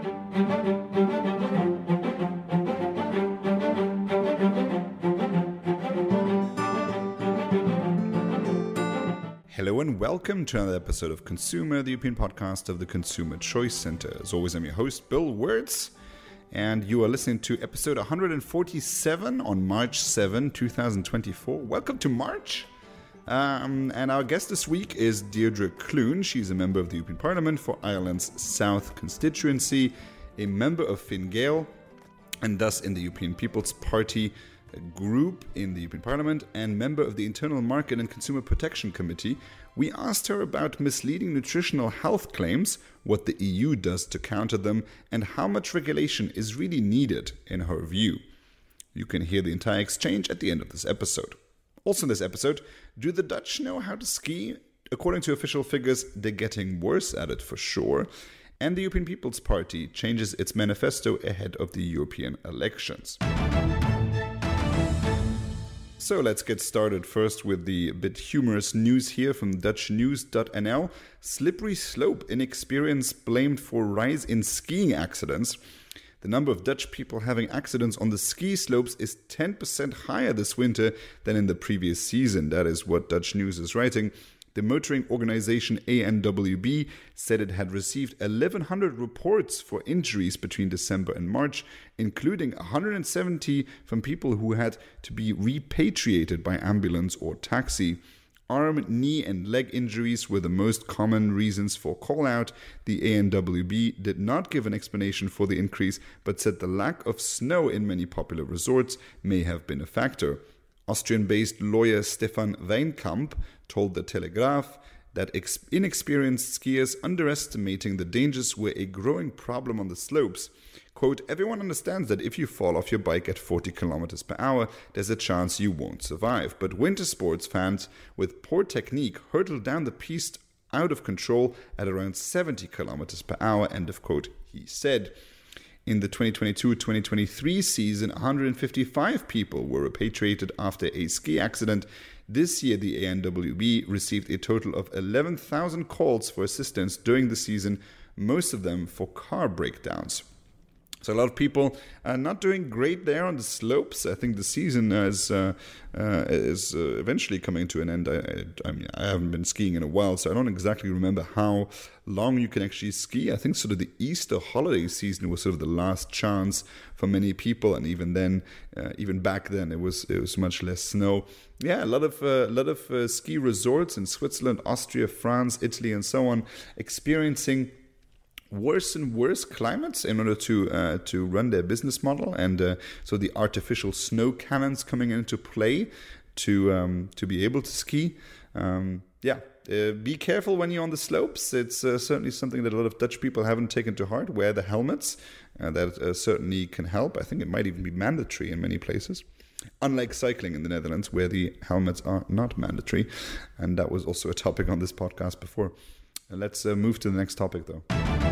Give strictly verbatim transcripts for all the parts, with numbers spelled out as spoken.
Hello and welcome to another episode of Consumer, the European podcast of the Consumer Choice Center. As always, I'm your host, Bill Wirtz, and you are listening to episode one hundred forty-seven on March seventh, twenty twenty-four. Welcome to March. Um, and our guest this week is Deirdre Clune. She's a member of the European Parliament for Ireland's South constituency, a member of Fine Gael, and thus in the European People's Party group in the European Parliament, and member of the Internal Market and Consumer Protection Committee. We asked her about misleading nutritional health claims, what the E U does to counter them, and how much regulation is really needed in her view. You can hear the entire exchange at the end of this episode. Also in this episode, do the Dutch know how to ski? According to official figures, they're getting worse at it for sure. And the European People's Party changes its manifesto ahead of the European elections. So let's get started first with the bit humorous news here from Dutch news dot n l. Slippery slope, inexperience blamed for rise in skiing accidents. The number of Dutch people having accidents on the ski slopes is ten percent higher this winter than in the previous season. That is what Dutch News is writing. The motoring organization A N W B said it had received eleven hundred reports for injuries between December and March, including one hundred seventy from people who had to be repatriated by ambulance or taxi. Arm, knee and leg injuries were the most common reasons for call-out. The A N W B did not give an explanation for the increase, but said the lack of snow in many popular resorts may have been a factor. Austrian-based lawyer Stefan Weinkamp told the Telegraph that ex- inexperienced skiers underestimating the dangers were a growing problem on the slopes. Quote, everyone understands that if you fall off your bike at forty kilometers per hour, there's a chance you won't survive. But winter sports fans with poor technique hurtle down the piste out of control at around seventy kilometers per hour, end of quote, he said. In the twenty twenty-two twenty twenty-three season, one hundred fifty-five people were repatriated after a ski accident. This year, the A N W B received a total of eleven thousand calls for assistance during the season, most of them for car breakdowns. So a lot of people are not doing great there on the slopes. I think the season is uh, uh, is uh, eventually coming to an end. I, I, I mean, I haven't been skiing in a while, so I don't exactly remember how long you can actually ski. I think sort of the Easter holiday season was sort of the last chance for many people, and even then, uh, even back then, it was it was much less snow. Yeah, a lot of uh, a lot of uh, ski resorts in Switzerland, Austria, France, Italy, and so on experiencing worse and worse climates in order to uh, to run their business model, and uh, so the artificial snow cannons coming into play to um, to be able to ski. Um, yeah, uh, be careful when you're on the slopes. It's uh, certainly something that a lot of Dutch people haven't taken to heart. Wear the helmets. Uh, that uh, certainly can help. I think it might even be mandatory in many places. Unlike cycling in the Netherlands, where the helmets are not mandatory, and that was also a topic on this podcast before. Uh, let's uh, move to the next topic, though.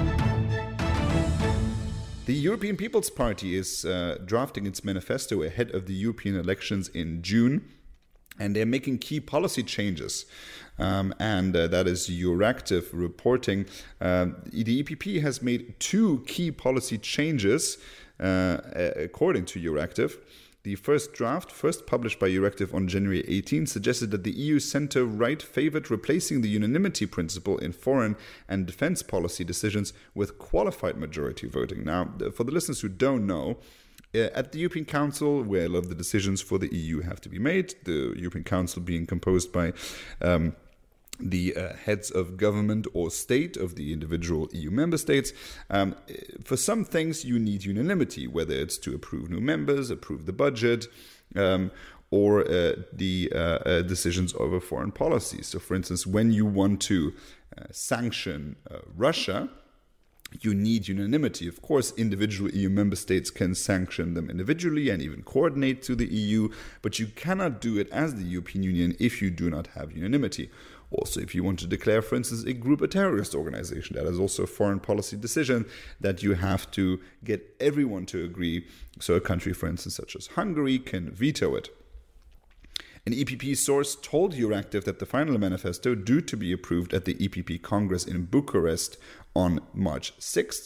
The European People's Party is uh, drafting its manifesto ahead of the European elections in June, and they're making key policy changes. Um, and uh, that is Euractiv reporting. Uh, the E P P has made two key policy changes, uh, according to Euractiv. The first draft, first published by Euractiv on January eighteenth, suggested that the E U centre-right favoured replacing the unanimity principle in foreign and defence policy decisions with qualified majority voting. Now, for the listeners who don't know, at the European Council, where a lot of the decisions for the E U have to be made, the European Council being composed by um, the uh, heads of government or state of the individual E U member states. Um, for some things, you need unanimity, whether it's to approve new members, approve the budget, um, or uh, the uh, uh, decisions over foreign policy. So, for instance, when you want to uh, sanction uh, Russia, you need unanimity. Of course, individual E U member states can sanction them individually and even coordinate to the E U, but you cannot do it as the European Union if you do not have unanimity. Also, if you want to declare, for instance, a group a terrorist organization, that is also a foreign policy decision that you have to get everyone to agree. So a country, for instance, such as Hungary, can veto it. An E P P source told Euractiv that the final manifesto, due to be approved at the E P P Congress in Bucharest on March sixth,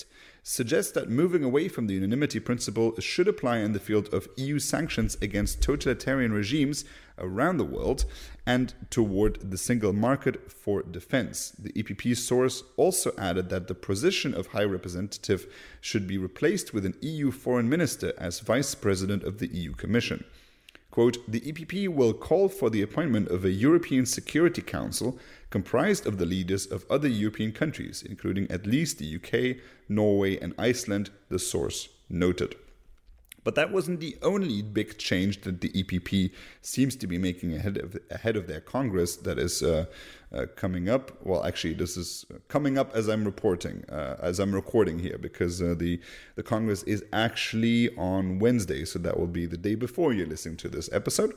suggests that moving away from the unanimity principle should apply in the field of E U sanctions against totalitarian regimes around the world and toward the single market for defense. The E P P source also added that the position of High Representative should be replaced with an E U foreign minister as vice president of the E U Commission. Quote, the E P P will call for the appointment of a European Security Council comprised of the leaders of other European countries, including at least the U K, Norway, and Iceland, the source noted. But that wasn't the only big change that the E P P seems to be making ahead of, ahead of their Congress that is uh, uh, coming up. Well, actually, this is coming up as I'm reporting, uh, as I'm recording here, because uh, the, the Congress is actually on Wednesday, so that will be the day before you're listening to this episode.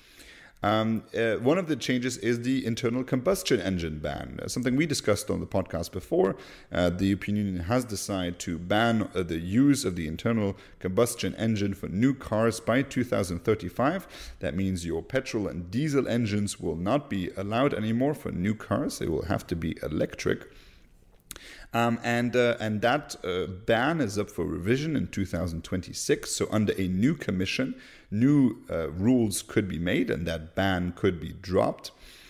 Um, uh, one of the changes is the internal combustion engine ban, uh, something we discussed on the podcast before. Uh, the European Union has decided to ban uh, the use of the internal combustion engine for new cars by two thousand thirty-five. That means your petrol and diesel engines will not be allowed anymore for new cars. They will have to be electric. Um, and uh, and that uh, ban is up for revision in two thousand twenty-six. So under a new commission, new uh, rules could be made and that ban could be dropped.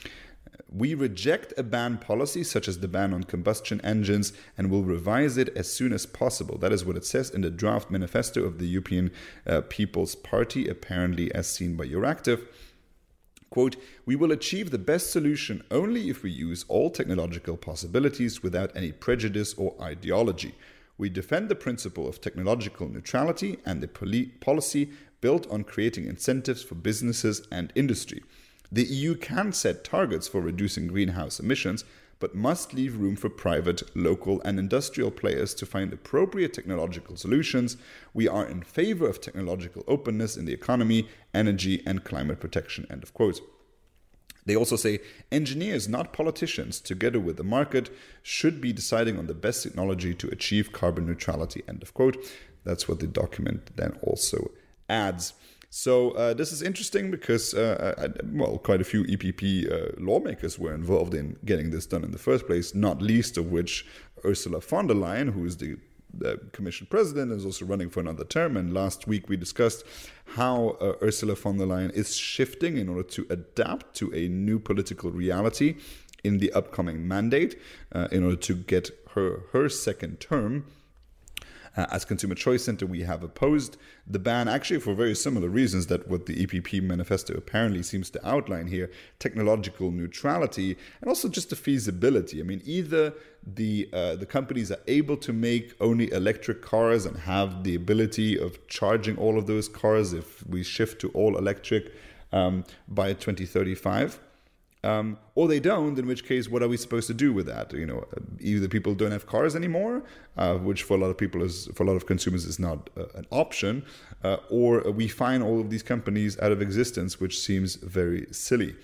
We reject a ban policy such as the ban on combustion engines and will revise it as soon as possible. That is what it says in the draft manifesto of the European uh, People's Party, apparently as seen by Euractiv. Quote, we will achieve the best solution only if we use all technological possibilities without any prejudice or ideology. We defend the principle of technological neutrality and the poli- policy built on creating incentives for businesses and industry. The E U can set targets for reducing greenhouse emissions, but must leave room for private, local, and industrial players to find appropriate technological solutions. We are in favor of technological openness in the economy, energy, and climate protection. End of quote. They also say engineers, not politicians, together with the market, should be deciding on the best technology to achieve carbon neutrality. End of quote. That's what the document then also adds. So uh, this is interesting because, uh, I, well, quite a few E P P uh, lawmakers were involved in getting this done in the first place, not least of which Ursula von der Leyen, who is the, the Commission President, is also running for another term. And last week we discussed how uh, Ursula von der Leyen is shifting in order to adapt to a new political reality in the upcoming mandate uh, in order to get her, her second term. Uh, as Consumer Choice Center, we have opposed the ban, actually for very similar reasons that what the E P P manifesto apparently seems to outline here, technological neutrality, and also just the feasibility. I mean, either the uh, the companies are able to make only electric cars and have the ability of charging all of those cars if we shift to all electric um, by twenty thirty-five. Um, or they don't, in which case, what are we supposed to do with that? You know, either people don't have cars anymore, uh, which for a lot of people is, for a lot of consumers is not uh, an option, uh, or we fine all of these companies out of existence, which seems very silly.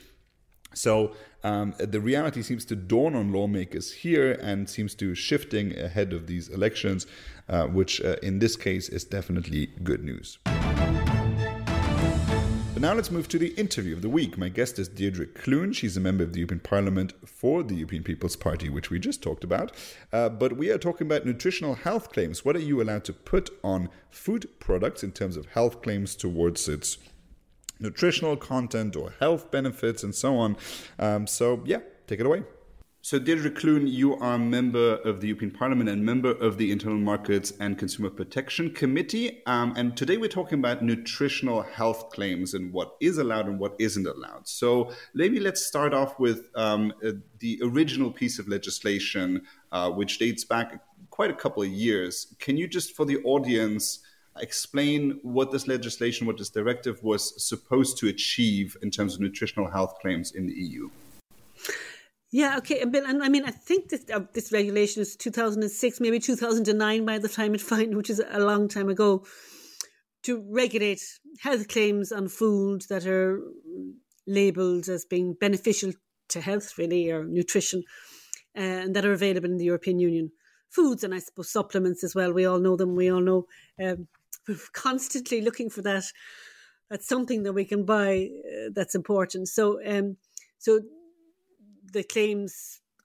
So um, the reality seems to dawn on lawmakers here and seems to shifting ahead of these elections, uh, which uh, in this case is definitely good news. But now let's move to the interview of the week. My guest is Deirdre Clune. She's a member of the European Parliament for the European People's Party, which we just talked about. Uh, but we are talking about nutritional health claims. What are you allowed to put on food products in terms of health claims towards its nutritional content or health benefits and so on? Um, so, yeah, take it away. So, Deirdre Clune, you are a member of the European Parliament and member of the Internal Markets and Consumer Protection Committee. Um, and today we're talking about nutritional health claims and what is allowed and what isn't allowed. So maybe let's start off with um, uh, the original piece of legislation, uh, which dates back quite a couple of years. Can you just, for the audience, explain what this legislation, what this directive was supposed to achieve in terms of nutritional health claims in the E U? Yeah, okay. And I mean, I think this, uh, this regulation is two thousand six, maybe two thousand nine by the time it finds, which is a long time ago, to regulate health claims on food that are labelled as being beneficial to health, really, or nutrition, uh, and that are available in the European Union. Foods and I suppose supplements as well. We all know them. We all know um, we're constantly looking for that. That's something that we can buy uh, that's important. So, um, so. The claims,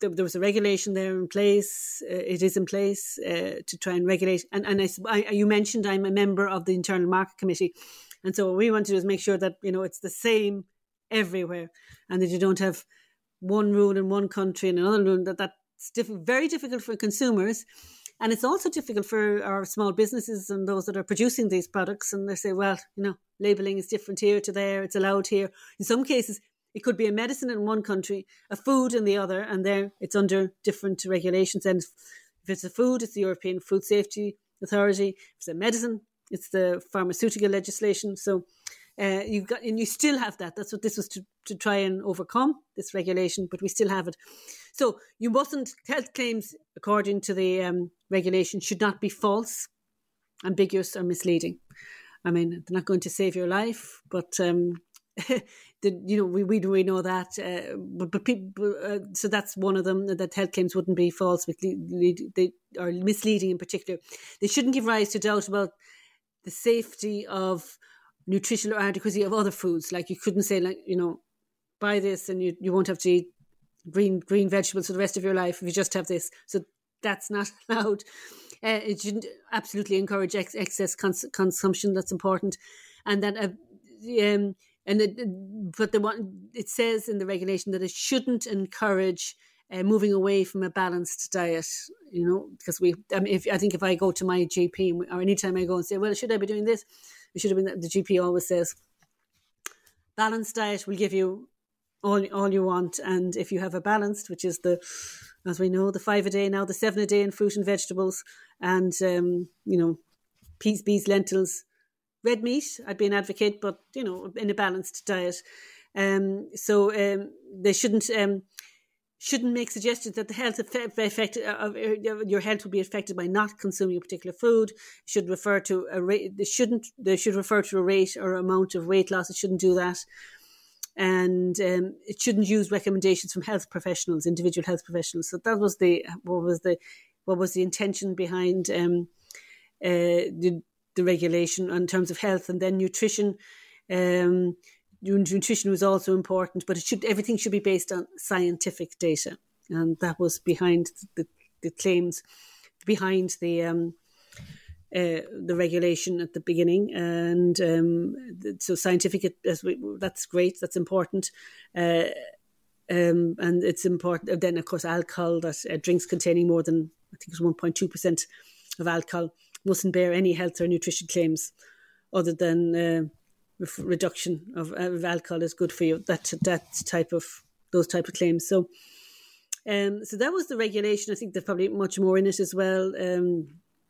there, there was a regulation there in place. Uh, it is in place uh, to try and regulate. And, and I, I, you mentioned I'm a member of the Internal Market Committee. And so what we want to do is make sure that, you know, it's the same everywhere and that you don't have one rule in one country and another rule. That That's diff- very difficult for consumers. And it's also difficult for our small businesses and those that are producing these products. And they say, well, you know, labelling is different here to there. It's allowed here. In some cases, it could be a medicine in one country, a food in the other, and there it's under different regulations. And if it's a food, it's the European Food Safety Authority. If it's a medicine, it's the pharmaceutical legislation. So uh, you've got, and you still have that. That's what this was to, to try and overcome, this regulation, but we still have it. So you mustn't, health claims, according to the um, regulation, should not be false, ambiguous, or misleading. I mean, they're not going to save your life, but um, the, you know, we we we know that. Uh, but but people, uh, so that's one of them, that health claims wouldn't be false, they or misleading in particular. They shouldn't give rise to doubt about the safety of nutritional adequacy of other foods. Like you couldn't say, like, you know, buy this and you, you won't have to eat green green vegetables for the rest of your life if you just have this. So that's not allowed. Uh, it shouldn't absolutely encourage ex- excess cons- consumption. That's important. And that, uh, um, and it, but the one it says in the regulation that it shouldn't encourage uh, moving away from a balanced diet. You know, because we, I mean, if I think if I go to my G P or anytime I go and say, well, should I be doing this? It should have been. The G P always says, balanced diet will give you all all you want, and if you have a balanced, which is the, as we know, the five a day now, the seven a day in fruit and vegetables, and um, you know, peas, beans, lentils, red meat, I'd be an advocate, but you know, in a balanced diet. Um, so um, they shouldn't um, shouldn't make suggestions that the health effect, effect of your health will be affected by not consuming a particular food. It should refer to a rate. They shouldn't. They should refer to a rate or amount of weight loss. It shouldn't do that. And um, it shouldn't use recommendations from health professionals, individual health professionals. So that was the what was the what was the intention behind um, uh, the the regulation in terms of health, and then nutrition. Um, nutrition was also important, but it should everything should be based on scientific data, and that was behind the, the claims behind the. Um, Uh, the regulation at the beginning, and um, so scientific. As we, that's great. That's important, uh, um, and it's important. Then, of course, alcohol. That uh, drinks containing more than I think it's one point two percent of alcohol mustn't bear any health or nutrition claims, other than uh, re- reduction of, of alcohol is good for you. That that type of those type of claims. So, um, so that was the regulation. I think there's probably much more in it as well. Um,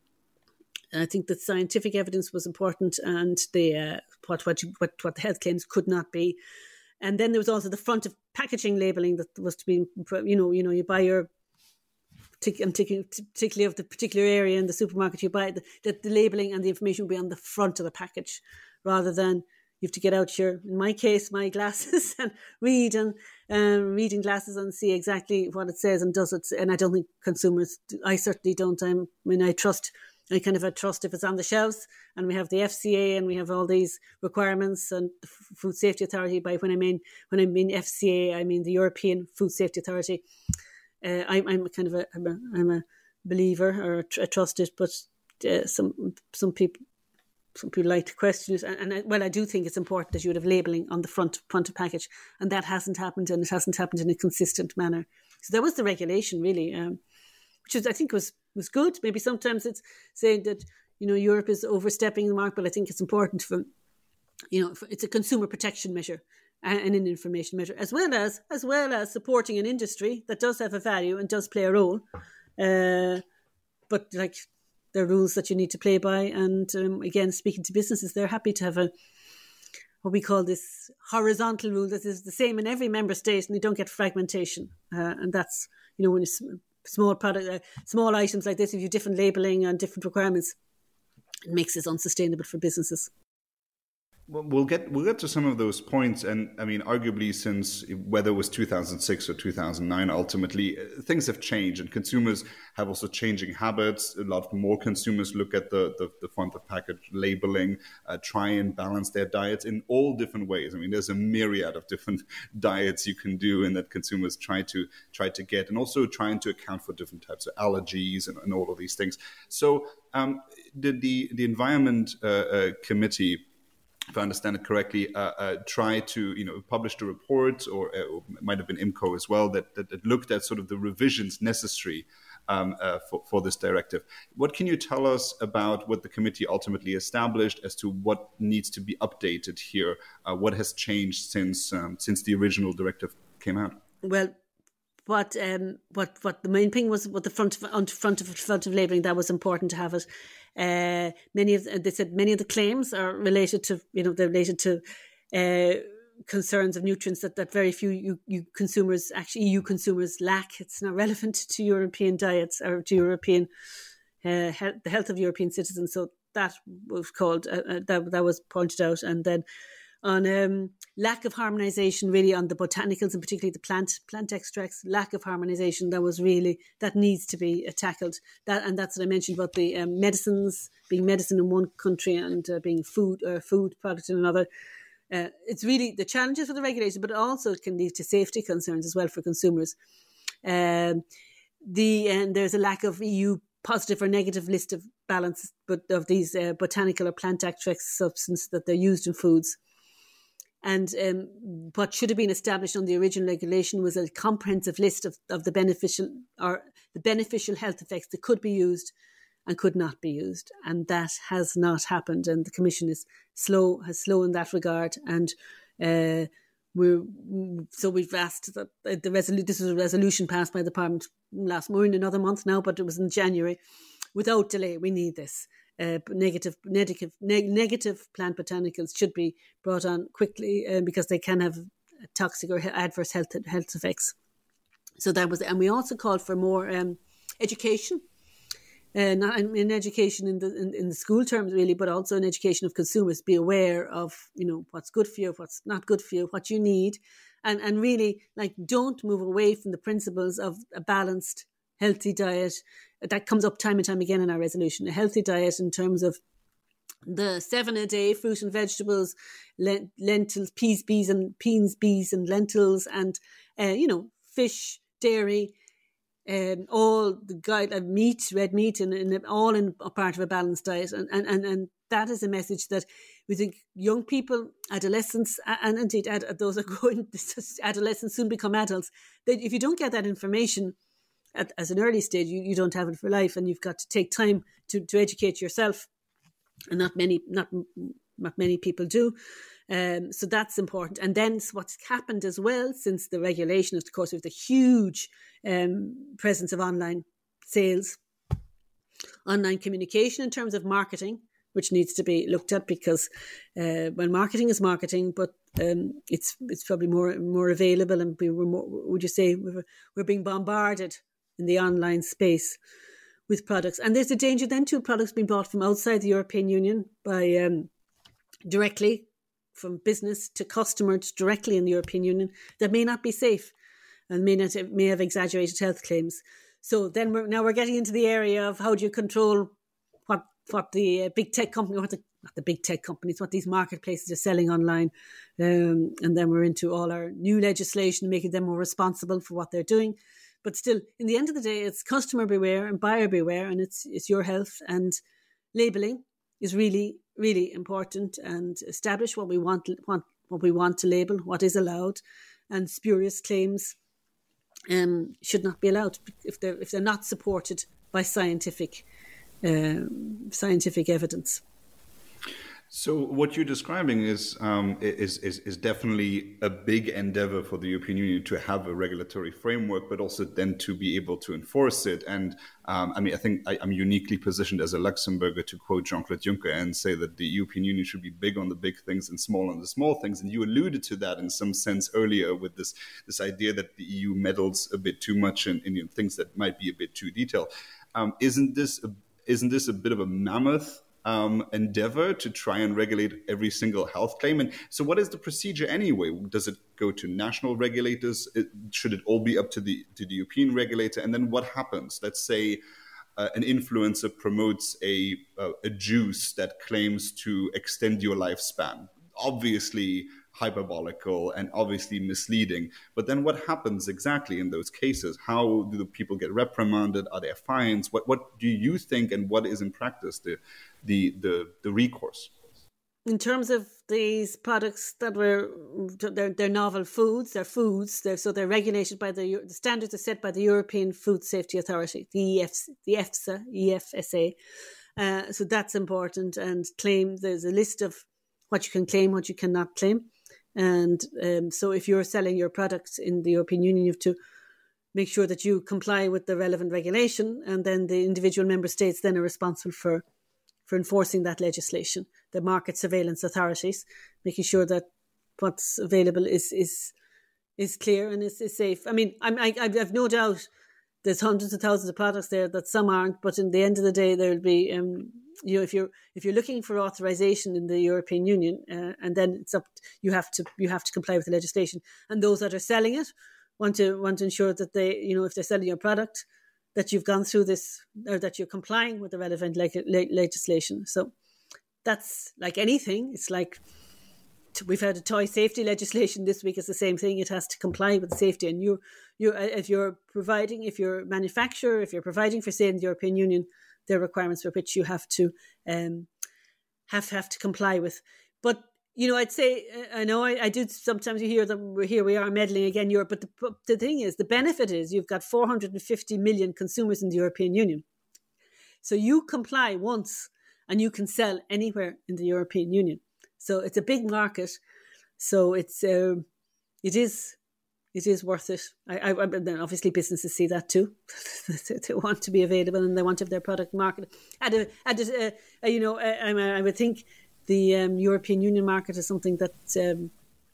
I think that scientific evidence was important, and the uh, what what, what what the health claims could not be. And then there was also the front of packaging labelling that was to be, you know, you know, you buy your. I'm taking particularly of the particular area in the supermarket you buy, that the labelling and the information will be on the front of the package, rather than you have to get out your, in my case, my glasses and read and um, reading glasses and see exactly what it says and does it. And I don't think consumers, I certainly don't. I'm, I mean, I trust. I kind of a trust if it's on the shelves, and we have the F C A and we have all these requirements, and the Food Safety Authority. By when I mean when I mean F C A, I mean the European Food Safety Authority. Uh, I, I'm kind of a I'm a, I'm a believer, or I trust it, but uh, some some people some people like to question it, and, and I, well, I do think it's important that you would have labelling on the front front of package, and that hasn't happened, and it hasn't happened in a consistent manner. So that was the regulation, really, um, which is I think was. was good. Maybe sometimes it's saying that, you know, Europe is overstepping the mark, but I think it's important for, you know, for, it's a consumer protection measure and an information measure, as well as as well as supporting an industry that does have a value and does play a role. Uh, but like, there are rules that you need to play by. And um, again, speaking to businesses, they're happy to have a, what we call this horizontal rule that is the same in every member state, and they don't get fragmentation. Uh, and that's, you know, when it's small product, uh, small items like this, if you have different labelling and different requirements, it makes it unsustainable for businesses. Well, we'll get we'll get to some of those points, and I mean, arguably, since whether it was two thousand six or two thousand nine, ultimately things have changed, and consumers have also changing habits. A lot more consumers look at the the, the front of package labeling, uh, try and balance their diets in all different ways. I mean, there's a myriad of different diets you can do, and that consumers try to try to get, and also trying to account for different types of allergies and, and all of these things. So, um, the the the Environment uh, uh, Committee, if I understand it correctly, uh, uh, try to, you know, published a report, or, uh, or it might have been IMCO as well, that, that, that looked at sort of the revisions necessary um, uh, for, for this directive. What can you tell us about what the committee ultimately established as to what needs to be updated here? Uh, what has changed since um, since the original directive came out? Well, what um, what what the main thing was, what the front of on front of front of labelling, that was important to have it. Uh, many of they said many of the claims are related to, you know, they're related to uh, concerns of nutrients that, that very few you, you consumers, actually E U consumers, lack. It's not relevant to European diets or to European uh, health, the health of European citizens. So that was called uh, uh, that that was pointed out, and then on um, lack of harmonisation, really on the botanicals and particularly the plant plant extracts, lack of harmonisation, that was really, that needs to be uh, tackled. That and that's what I mentioned about the um, medicines being medicine in one country and uh, being food or uh, food product in another. Uh, it's really the challenges for the regulation, but also it can lead to safety concerns as well for consumers. Um, the and there's a lack of E U positive or negative list of balance, but of these uh, botanical or plant extracts substances that they're used in foods. And um, what should have been established on the original regulation was a comprehensive list of, of the beneficial or the beneficial health effects that could be used and could not be used. And that has not happened. And the Commission is slow, has slow in that regard. And uh, we're so we've asked that the resolution. This was a resolution passed by the Parliament last month, another month now, but it was in January. Without delay, we need this. Uh, negative, negative, neg- negative plant botanicals should be brought on quickly uh, because they can have toxic or adverse health health effects. So that was, and we also called for more um, education, uh, not in education in the in, in the school terms really, but also in education of consumers. Be aware of, you know, what's good for you, what's not good for you, what you need, and and really, like, don't move away from the principles of a balanced, healthy diet. That comes up time and time again in our resolution. A healthy diet in terms of the seven a day, fruit and vegetables, lentils, peas, beans and peas, beans and lentils, and uh, you know, fish, dairy, um, all the guide of meat, red meat, and, and all in a part of a balanced diet. And, and and and that is a message that we think young people, adolescents, and indeed ad, those are going adolescents soon become adults. That if you don't get that information At, as an early stage, you, you don't have it for life, and you've got to take time to, to educate yourself, and not many not not many people do. Um, so that's important. And then what's happened as well since the regulation is, of course, with the huge um, presence of online sales, online communication in terms of marketing, which needs to be looked at, because uh, when marketing is marketing, but um, it's it's probably more more available, and we were more, would you say we're, we're being bombarded in the online space with products. And there's a danger then too, products being bought from outside the European Union by um, directly from business to customers directly in the European Union that may not be safe and may not may have exaggerated health claims. So then we're now we're getting into the area of how do you control what what the uh, big tech company, what the not the big tech companies, what these marketplaces are selling online. Um, and then we're into all our new legislation, making them more responsible for what they're doing. But still, in the end of the day, it's customer beware and buyer beware, and it's it's your health. And labelling is really, really important, and establish what we want, want what we want to label, what is allowed, and spurious claims um, should not be allowed if they're if they're not supported by scientific uh, scientific evidence. So what you're describing is, um, is is is definitely a big endeavor for the European Union to have a regulatory framework, but also then to be able to enforce it. And um, I mean, I think I, I'm uniquely positioned as a Luxembourger to quote Jean-Claude Juncker and say that the European Union should be big on the big things and small on the small things. And you alluded to that in some sense earlier with this this idea that the E U meddles a bit too much in, in things that might be a bit too detailed. Um, isn't this a, isn't this a bit of a mammoth um, endeavor to try and regulate every single health claim? And so what is the procedure anyway? Does it go to national regulators? It, should it all be up to the, to the European regulator? And then what happens? Let's say uh, an influencer promotes a, a, a juice that claims to extend your lifespan. Obviously hyperbolical and obviously misleading. But then what happens exactly in those cases? How do the people get reprimanded? Are there fines? What what do you think, and what is in practice the the the, the recourse? In terms of these products that were, they're, they're novel foods, they're foods, they're, so they're regulated by the, the standards are set by the European Food Safety Authority, the E F, the EFSA, E F S A. Uh, so that's important. And claim, there's a list of what you can claim, what you cannot claim. And um, so if you're selling your products in the European Union, you have to make sure that you comply with the relevant regulation, and then the individual member states then are responsible for for enforcing that legislation. The market surveillance authorities, making sure that what's available is is is clear and is, is safe. I mean, I'm, I I have no doubt there's hundreds of thousands of products there that some aren't, but in the end of the day, there will be um, you know if you're if you're looking for authorization in the European Union, uh, and then it's up you have to you have to comply with the legislation, and those that are selling it want to want to ensure that they you know if they're selling your product, that you've gone through this, or that you're complying with the relevant le- le- legislation. So that's like anything. It's like we've had a toy safety legislation this week. It's the same thing. It has to comply with safety. And you, you, if you're providing, if you're a manufacturer, if you're providing for sale in the European Union, there are requirements for which you have to um, have have to comply with. But you know, I'd say, I know I, I do sometimes you hear that we're here we are meddling again Europe, but the, the thing is, the benefit is you've got four hundred fifty million consumers in the European Union. So you comply once and you can sell anywhere in the European Union. So it's a big market. So it's uh, it is it is worth it. I, I, then obviously businesses see that too. They want to be available and they want to have their product marketed. At a, at a, uh, you know, I, I would think the um, European Union market is something that um,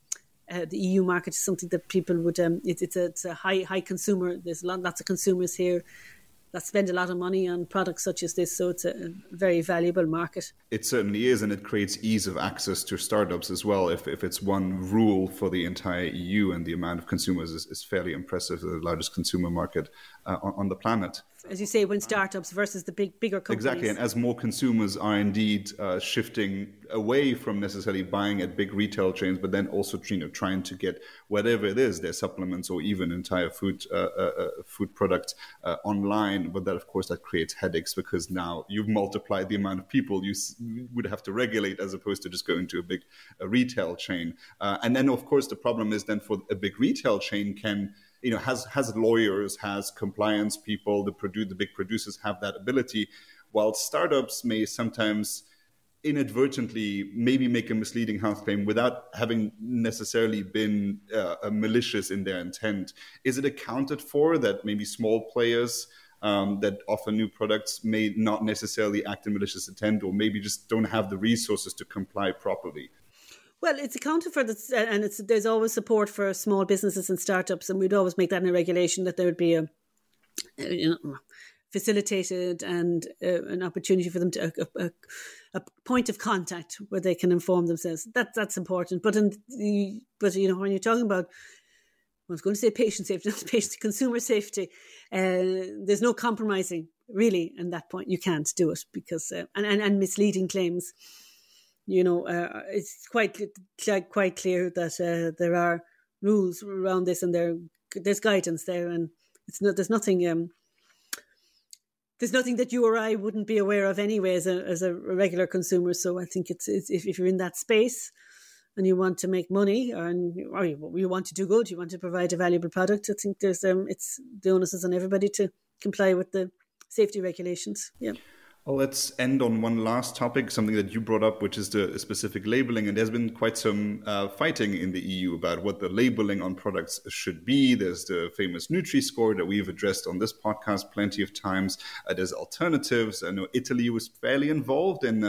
uh, the E U market is something that people would. Um, it, it's a it's a high high consumer. There's a lot, lots of consumers here that spend a lot of money on products such as this. So it's a, a very valuable market. It certainly is, and it creates ease of access to startups as well. If if it's one rule for the entire E U, and the amount of consumers is, is fairly impressive, the largest consumer market uh, on, on the planet. As you say, when startups versus the big, bigger companies. Exactly, and as more consumers are indeed uh, shifting away from necessarily buying at big retail chains, but then also you know, trying to get whatever it is, their supplements or even entire food uh, uh, food products uh, online. But that, of course, that creates headaches because now you've multiplied the amount of people you s- would have to regulate as opposed to just going to a big a retail chain. Uh, and then, of course, the problem is then for a big retail chain can... you know, has has lawyers, has compliance people, the produ- the big producers have that ability, while startups may sometimes inadvertently maybe make a misleading health claim without having necessarily been uh, malicious in their intent. Is it accounted for that maybe small players um, that offer new products may not necessarily act in malicious intent, or maybe just don't have the resources to comply properly? Well, it's accounted for, this, and it's, there's always support for small businesses and startups, and we'd always make that in a regulation that there would be a, you know, facilitated and uh, an opportunity for them to a, a, a point of contact where they can inform themselves. That that's important. But in the, but you know, when you're talking about, I was going to say patient safety, not patient consumer safety, uh, there's no compromising really. In that point, you can't do it because uh, and, and and misleading claims. You know, uh, it's quite quite clear that uh, there are rules around this, and there there's guidance there, and it's not there's nothing um, there's nothing that you or I wouldn't be aware of anyway as a as a regular consumer. So I think it's, it's if, if you're in that space and you want to make money, or, or you, you want to do good, you want to provide a valuable product, I think there's um, it's the onus is on everybody to comply with the safety regulations. Yeah. Well, let's end on one last topic, something that you brought up, which is the specific labeling. And there's been quite some uh, fighting in the E U about what the labeling on products should be. There's the famous Nutri-Score that we've addressed on this podcast plenty of times. Uh, there's alternatives. I know Italy was fairly involved in uh,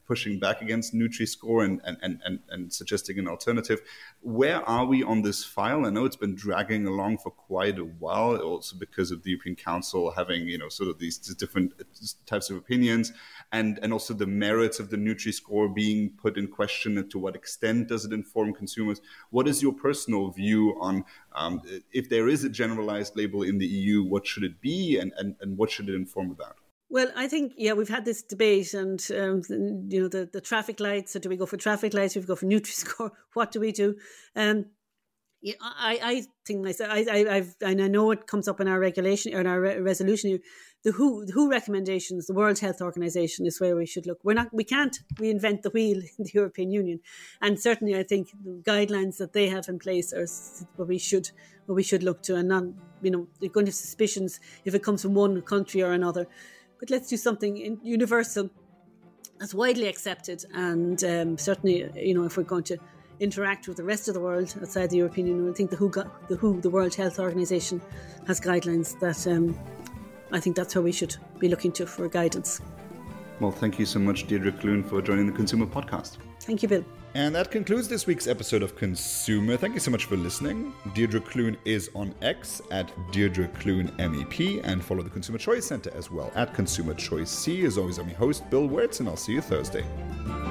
pushing back against Nutri-Score and, and, and, and, and suggesting an alternative. Where are we on this file? I know it's been dragging along for quite a while, also because of the European Council having, you know, sort of these different types of opinions, and, and also the merits of the Nutri-Score being put in question, and to what extent does it inform consumers? What is your personal view on um, if there is a generalized label in the E U, what should it be, and, and, and what should it inform about? Well, I think, yeah, we've had this debate, and, um, you know, the, the traffic lights. So do we go for traffic lights? Do we go for Nutri-Score? What do we do? Um, yeah, I, I think myself, I, I, I've, and I know it comes up in our regulation, or in our re- resolution here, the W H O, the W H O recommendations, the World Health Organization is where we should look. We're not, we can't reinvent the wheel in the European Union. And certainly I think the guidelines that they have in place are what we should, what we should look to, and not, you know, you're going to have suspicions if it comes from one country or another. But let's do something in universal that's widely accepted. And um, certainly, you know, if we're going to interact with the rest of the world outside the European Union, I think the W H O, the W H O, the World Health Organization, has guidelines that um, I think that's where we should be looking to for guidance. Well, thank you so much, Deirdre Clune, for joining the Consumer Podcast. Thank you, Bill. And that concludes this week's episode of Consumer. Thank you so much for listening. Deirdre Clune is on X at Deirdre Clune M E P, and follow the Consumer Choice Center as well at Consumer Choice C. As always, I'm your host, Bill Wirtz, and I'll see you Thursday.